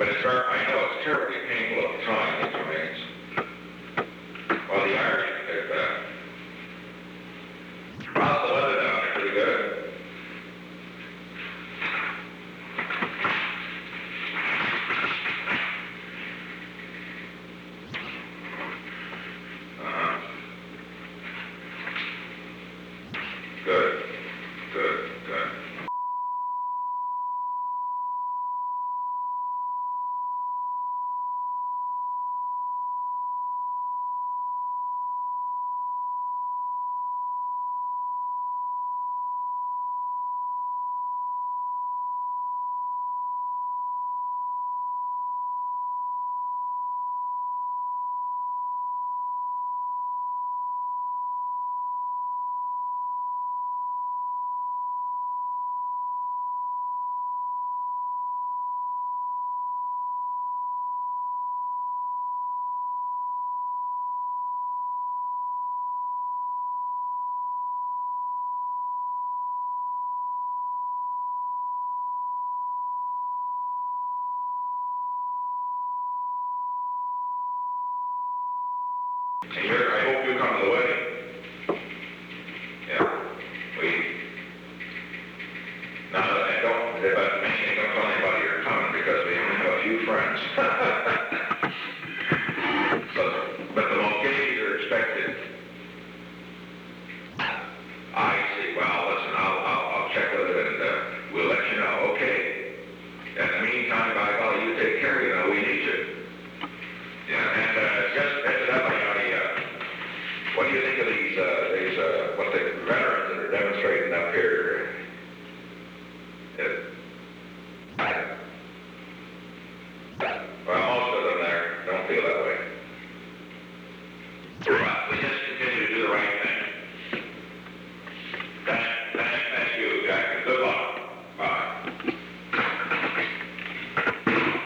But it's very, I know it's terribly painful at the time, these remains. Well, the Irish did that. How's the weather down there? Pretty good? Good. Good. Good. And I hope you come to the wedding. Yeah. Now, but mainly don't tell anybody you're coming because we only have a few friends. But the locations are expected. I see. Well, listen, I'll check with it and we'll let you know. Okay. In the meantime, by golly, you take care. We need you. Yeah, and just incidentally, what do you think of these